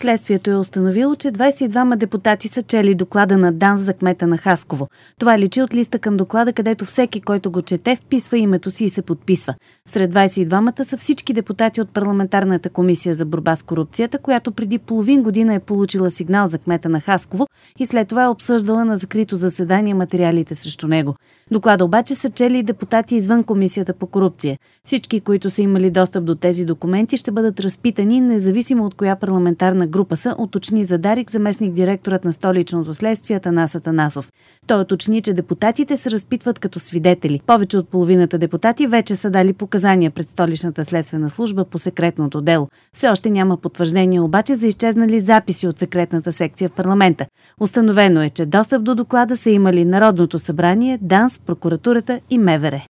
Следствието е установило, че 22 депутати са чели доклада на ДАНС за кмета на Хасково. Това личи от листа към доклада, където всеки, който го чете, вписва името си и се подписва. Сред 22-мата са всички депутати от парламентарната комисия за борба с корупцията, която преди половин година е получила сигнал за кмета на Хасково и след това е обсъждала на закрито заседание материалите срещу него. Доклада обаче са чели и депутати извън комисията по корупция. Всички, които са имали достъп до тези документи, ще бъдат разпитани, независимо от коя парламентарна група са, уточни за Дарик заместник-директорът на столичното следствие Атанас Атанасов. Той уточни, че депутатите се разпитват като свидетели. Повече от половината депутати вече са дали показания пред столичната следствена служба по секретното дело. Все още няма потвърждение обаче за изчезнали записи от секретната секция в парламента. Установено е, че достъп до доклада са имали Народното събрание, ДАНС, прокуратурата и МВР.